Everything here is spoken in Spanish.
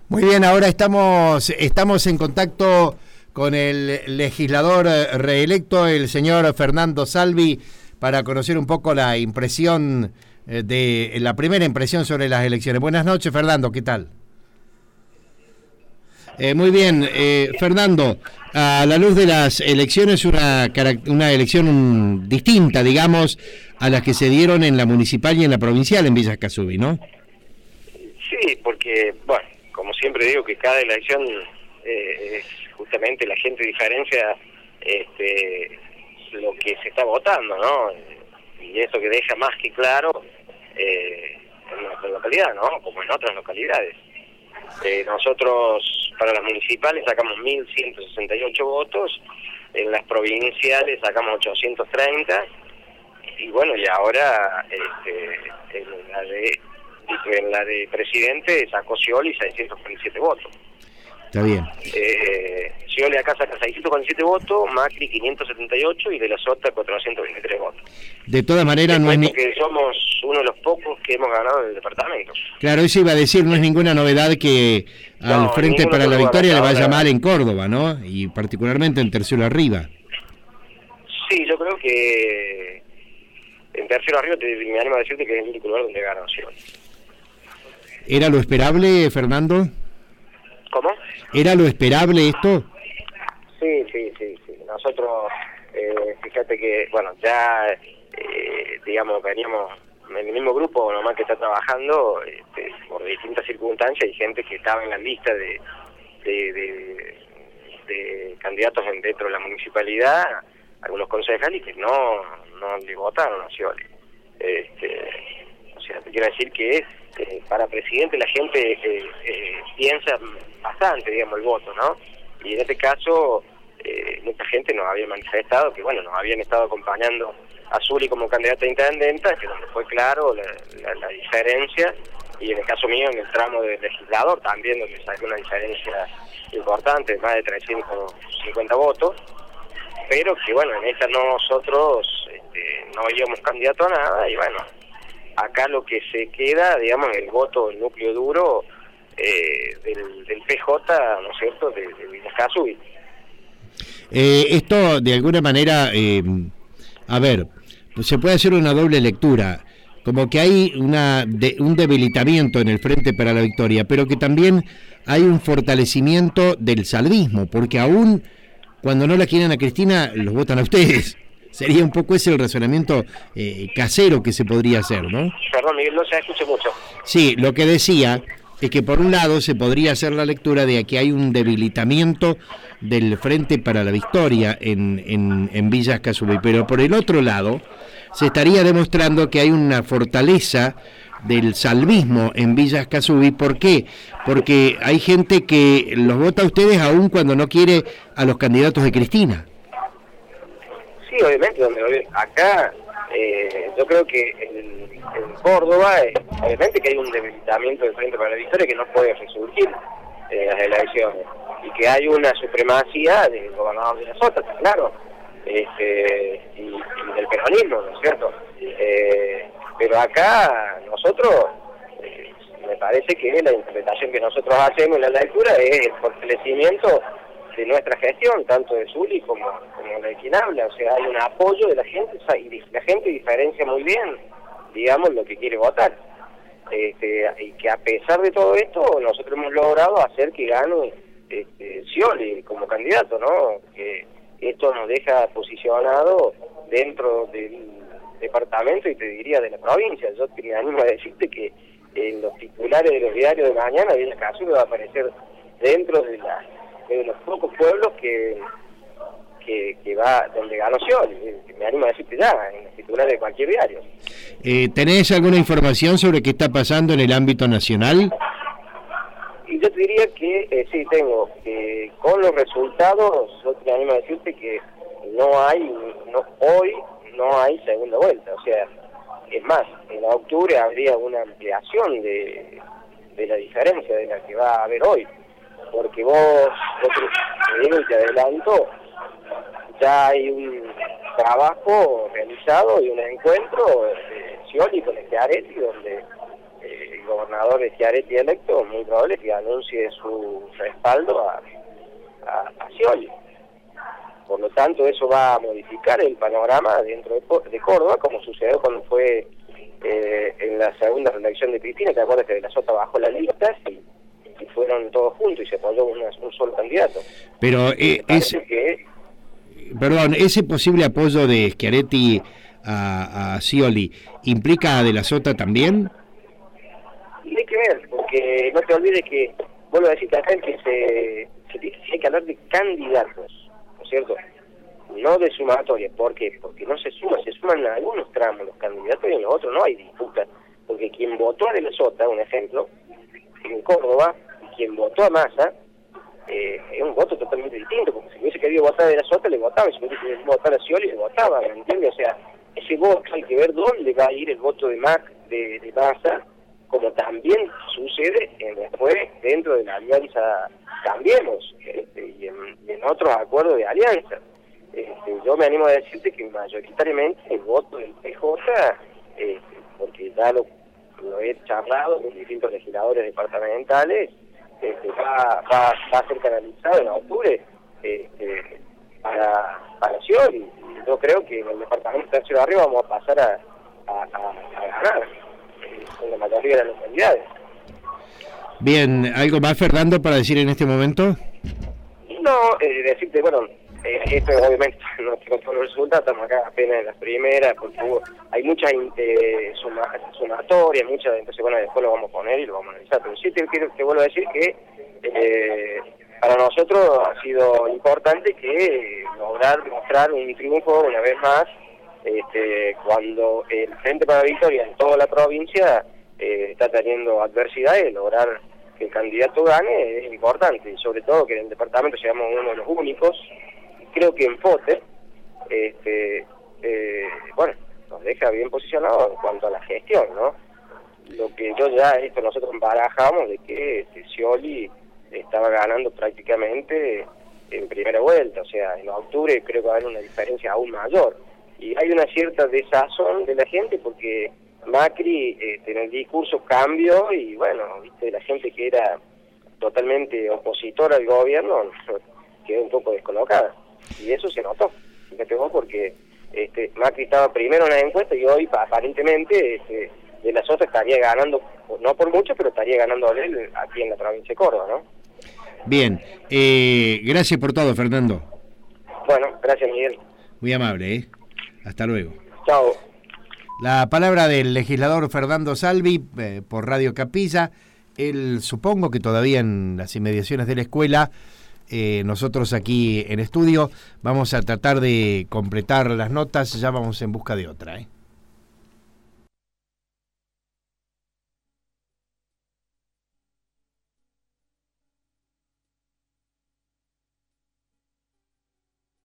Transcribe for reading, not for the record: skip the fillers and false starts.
Muy bien, ahora estamos en contacto con el legislador reelecto, el señor Fernando Salvi, para conocer un poco la impresión la primera impresión sobre las elecciones. Buenas noches, Fernando, ¿qué tal? Muy bien, Fernando, a la luz de las elecciones, una elección distinta, digamos, a las que se dieron en la municipal y en la provincial en Villa Escazubí, ¿no? Sí, porque, bueno, como siempre digo, que cada elección justamente la gente diferencia lo que se está votando, ¿no? Y eso que deja más que claro en nuestra localidad, ¿no? Como en otras localidades. Nosotros para las municipales sacamos 1.168 votos, en las provinciales sacamos 830, y bueno, y ahora en la de presidente sacó Scioli 647 votos. Está bien. Scioli acá saca 647 votos, Macri 578 y De la Sota 423 votos. De todas maneras, no es que somos uno de los pocos que hemos ganado en el departamento. Claro, eso iba a decir, no es ninguna novedad que al Frente para la Victoria le vaya mal en Córdoba, ¿no? Y particularmente en Tercero Arriba. Sí, yo creo que en Tercero Arriba me animo a decirte que es el único lugar donde gana Scioli. ¿Era lo esperable, Fernando? ¿Cómo? ¿Era lo esperable esto? Sí. Nosotros, fíjate que, bueno, ya, digamos, veníamos en el mismo grupo nomás que está trabajando, por distintas circunstancias, y gente que estaba en la lista de candidatos dentro de la municipalidad, algunos concejales que no le votaron a Scioli. O sea, te quiero decir que para presidente la gente piensa bastante, digamos, el voto, ¿no? Y en este caso, mucha gente nos había manifestado que, bueno, nos habían estado acompañando a Zuli como candidata a intendenta, que donde fue claro la diferencia, y en el caso mío, en el tramo de legislador también, donde saqué una diferencia importante, más de 350 votos, pero que, bueno, en esta nosotros no íbamos candidato a nada, y bueno, acá lo que se queda, digamos, el voto, el núcleo duro del PJ, ¿no es cierto?, de Villa Escazubí. Esto, de alguna manera, a ver, se puede hacer una doble lectura, como que hay un debilitamiento en el Frente para la Victoria, pero que también hay un fortalecimiento del salvismo, porque aún cuando no la quieren a Cristina, los votan a ustedes. Sería un poco ese el razonamiento casero que se podría hacer, ¿no? Perdón, Miguel, no se escucha mucho. Sí, lo que decía es que por un lado se podría hacer la lectura de que hay un debilitamiento del Frente para la Victoria en Villa Escazubí, pero por el otro lado se estaría demostrando que hay una fortaleza del salvismo en Villa Escazubí. ¿Por qué? Porque hay gente que los vota a ustedes aún cuando no quiere a los candidatos de Cristina. Sí, obviamente, acá yo creo que en Córdoba, obviamente que hay un debilitamiento del Frente para la Victoria que no puede resurgir en las elecciones, y que hay una supremacía del gobernador de la Sota, claro, y del peronismo, ¿no es cierto? Pero acá nosotros, me parece que la interpretación que nosotros hacemos en la lectura es el fortalecimiento de nuestra gestión, tanto de Zuli como de quien habla. O sea, hay un apoyo de la gente, o sea, y la gente diferencia muy bien, digamos, lo que quiere votar. Y que a pesar de todo esto, nosotros hemos logrado hacer que gane Scioli como candidato, ¿no? Que esto nos deja posicionado dentro del departamento, y te diría de la provincia. Yo me animo a decirte que en los titulares de los diarios de mañana, Villa Escazubí va a aparecer dentro de los pocos pueblos que va donde ganó Scioli. Me animo a decirte ya, en los titulares de cualquier diario. ¿Tenés alguna información sobre qué está pasando en el ámbito nacional? Y yo te diría que sí, tengo. Con los resultados, yo me animo a decirte que hoy no hay segunda vuelta. O sea, es más, en octubre habría una ampliación de la diferencia de la que va a haber hoy. Porque te digo y te adelanto, ya hay un trabajo realizado y un encuentro de Scioli con Schiaretti, donde gobernador Schiaretti electo, muy probable que anuncie su respaldo a Scioli. Por lo tanto, eso va a modificar el panorama dentro de Córdoba, como sucedió cuando fue en la segunda reelección de Cristina. ¿Te acuerdas que de la Sota bajó las listas y fueron todos juntos y se apoyó un solo candidato? Pero ese posible apoyo de Schiaretti a Scioli, ¿implica a De la Sota también? Y hay que ver, porque no te olvides que, vuelvo a decirte acá, que hay que hablar de candidatos, ¿no es cierto? No de sumatoria. ¿Por qué? Porque no se suman en algunos tramos los candidatos y en los otros no hay disputa. Porque quien votó a De la Sota, un ejemplo, en Córdoba, y quien votó a Massa, es un voto totalmente distinto, porque si hubiese querido votar a De la Sota, le votaba, y si hubiese querido votar a Scioli, le votaba, ¿me entiendes? O sea, ese voto hay que ver dónde va a ir el voto de Massa, como también sucede después dentro de la alianza Cambiemos, y en otros acuerdos de alianza. Yo me animo a decirte que mayoritariamente el voto del PJ, porque ya lo he charlado con distintos legisladores departamentales, va a ser canalizado en octubre para Scioli. Yo creo que en el departamento tercero de arriba vamos a pasar a ganar con la mayoría de las localidades. Bien, ¿algo más, Fernando, para decir en este momento? No, decirte, bueno, esto obviamente no tengo todos los resultados, estamos acá apenas en las primeras, porque hay muchas sumatorias, entonces bueno, después lo vamos a poner y lo vamos a analizar, pero sí te vuelvo a decir que para nosotros ha sido importante que lograr mostrar un triunfo una vez más, cuando el Frente para la Victoria en toda la provincia está teniendo adversidades. Lograr que el candidato gane es importante, y sobre todo que en el departamento seamos uno de los únicos. Creo que en FOTE, bueno, nos deja bien posicionados en cuanto a la gestión, ¿no? Lo que nosotros barajamos de que Scioli estaba ganando prácticamente en primera vuelta, o sea, en octubre creo que va a haber una diferencia aún mayor. Y hay una cierta desazón de la gente porque Macri en el discurso cambió y bueno, viste, la gente que era totalmente opositora al gobierno quedó un poco descolocada. Y eso se notó, fíjate vos, porque Macri estaba primero en la encuesta y hoy aparentemente De la Sota estaría ganando, no por mucho, pero estaría ganando a él aquí en la provincia de Córdoba, ¿no? Bien, gracias por todo, Fernando. Bueno, gracias, Miguel. Muy amable, hasta luego. Chao. La palabra del legislador Fernando Salvi por Radio Capilla. Él, supongo que todavía en las inmediaciones de la escuela, nosotros aquí en estudio vamos a tratar de completar las notas, ya vamos en busca de otra,